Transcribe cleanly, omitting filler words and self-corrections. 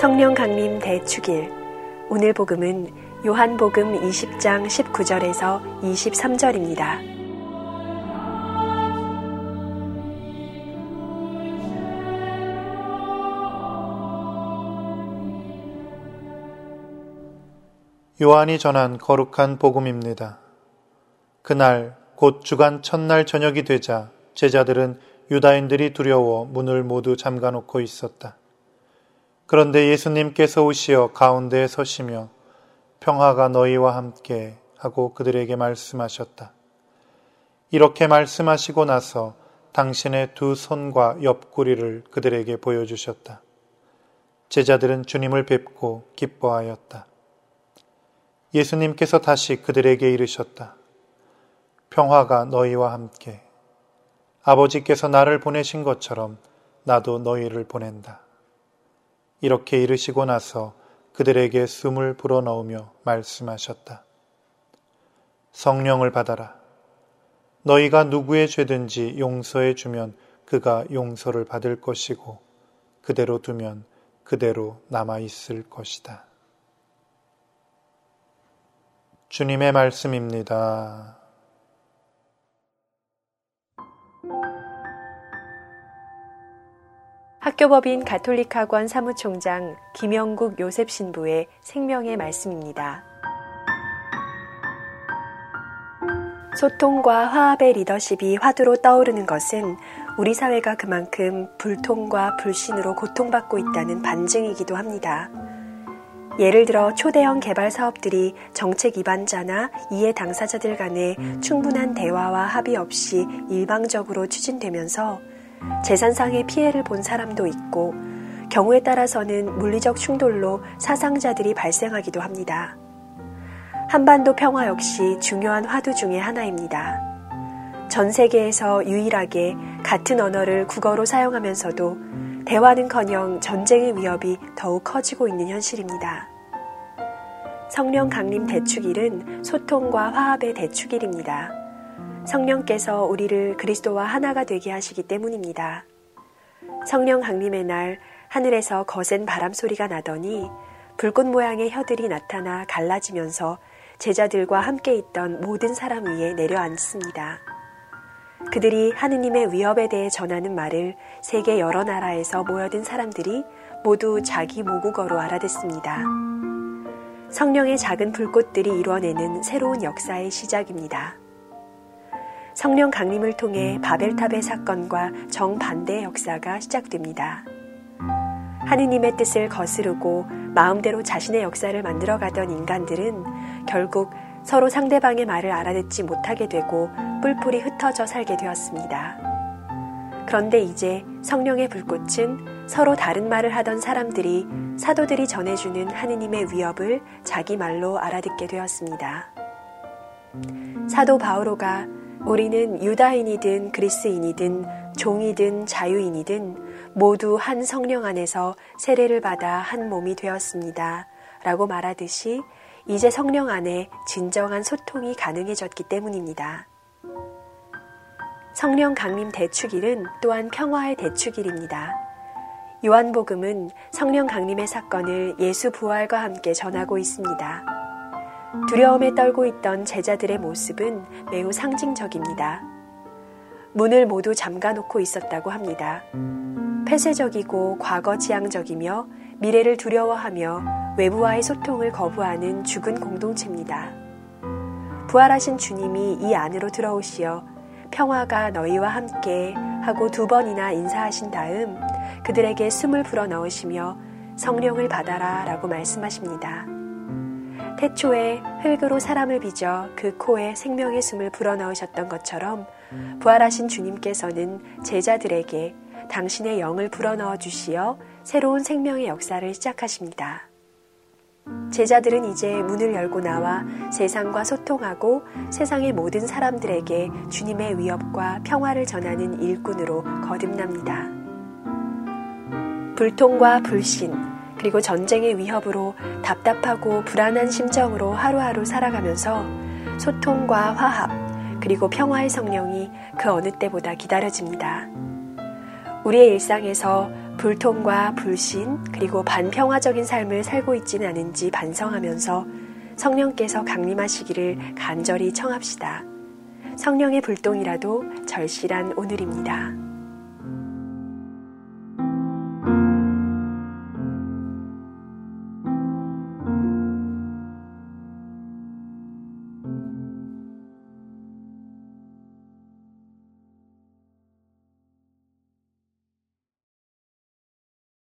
성령 강림 대축일. 오늘 복음은 요한복음 20장 19절에서 23절입니다. 요한이 전한 거룩한 복음입니다. 그날 곧 주간 첫날 저녁이 되자 제자들은 유다인들이 두려워 문을 모두 잠가놓고 있었다. 그런데 예수님께서 오시어 가운데에 서시며 평화가 너희와 함께 하고 그들에게 말씀하셨다. 이렇게 말씀하시고 나서 당신의 두 손과 옆구리를 그들에게 보여주셨다. 제자들은 주님을 뵙고 기뻐하였다. 예수님께서 다시 그들에게 이르셨다. 평화가 너희와 함께. 아버지께서 나를 보내신 것처럼 나도 너희를 보낸다. 이렇게 이르시고 나서 그들에게 숨을 불어넣으며 말씀하셨다. 성령을 받아라. 너희가 누구의 죄든지 용서해 주면 그가 용서를 받을 것이고 그대로 두면 그대로 남아있을 것이다. 주님의 말씀입니다. 학교법인 가톨릭학원 사무총장 김영국 요셉 신부의 생명의 말씀입니다. 소통과 화합의 리더십이 화두로 떠오르는 것은 우리 사회가 그만큼 불통과 불신으로 고통받고 있다는 반증이기도 합니다. 예를 들어 초대형 개발 사업들이 정책 위반자나 이해 당사자들 간에 충분한 대화와 합의 없이 일방적으로 추진되면서 재산상의 피해를 본 사람도 있고 경우에 따라서는 물리적 충돌로 사상자들이 발생하기도 합니다. 한반도 평화 역시 중요한 화두 중의 하나입니다. 전 세계에서 유일하게 같은 언어를 국어로 사용하면서도 대화는커녕 전쟁의 위협이 더욱 커지고 있는 현실입니다. 성령 강림 대축일은 소통과 화합의 대축일입니다. 성령께서 우리를 그리스도와 하나가 되게 하시기 때문입니다. 성령 강림의 날 하늘에서 거센 바람 소리가 나더니 불꽃 모양의 혀들이 나타나 갈라지면서 제자들과 함께 있던 모든 사람 위에 내려앉습니다. 그들이 하느님의 위협에 대해 전하는 말을 세계 여러 나라에서 모여든 사람들이 모두 자기 모국어로 알아듣습니다. 성령의 작은 불꽃들이 이루어내는 새로운 역사의 시작입니다. 성령 강림을 통해 바벨탑의 사건과 정반대의 역사가 시작됩니다. 하느님의 뜻을 거스르고 마음대로 자신의 역사를 만들어가던 인간들은 결국 서로 상대방의 말을 알아듣지 못하게 되고 뿔뿔이 흩어져 살게 되었습니다. 그런데 이제 성령의 불꽃은 서로 다른 말을 하던 사람들이 사도들이 전해주는 하느님의 위협을 자기 말로 알아듣게 되었습니다. 사도 바오로가 우리는 유다인이든 그리스인이든 종이든 자유인이든 모두 한 성령 안에서 세례를 받아 한 몸이 되었습니다. 라고 말하듯이 이제 성령 안에 진정한 소통이 가능해졌기 때문입니다. 성령 강림 대축일은 또한 평화의 대축일입니다. 요한복음은 성령 강림의 사건을 예수 부활과 함께 전하고 있습니다. 두려움에 떨고 있던 제자들의 모습은 매우 상징적입니다. 문을 모두 잠가놓고 있었다고 합니다. 폐쇄적이고 과거지향적이며 미래를 두려워하며 외부와의 소통을 거부하는 죽은 공동체입니다. 부활하신 주님이 이 안으로 들어오시어 평화가 너희와 함께 하고 2번이나 인사하신 다음 그들에게 숨을 불어넣으시며 성령을 받아라 라고 말씀하십니다. 태초에 흙으로 사람을 빚어 그 코에 생명의 숨을 불어넣으셨던 것처럼 부활하신 주님께서는 제자들에게 당신의 영을 불어넣어 주시어 새로운 생명의 역사를 시작하십니다. 제자들은 이제 문을 열고 나와 세상과 소통하고 세상의 모든 사람들에게 주님의 위협과 평화를 전하는 일꾼으로 거듭납니다. 불통과 불신, 그리고 전쟁의 위협으로 답답하고 불안한 심정으로 하루하루 살아가면서 소통과 화합, 그리고 평화의 성령이 그 어느 때보다 기다려집니다. 우리의 일상에서 불통과 불신 그리고 반평화적인 삶을 살고 있지는 않은지 반성하면서 성령께서 강림하시기를 간절히 청합시다. 성령의 불똥이라도 절실한 오늘입니다.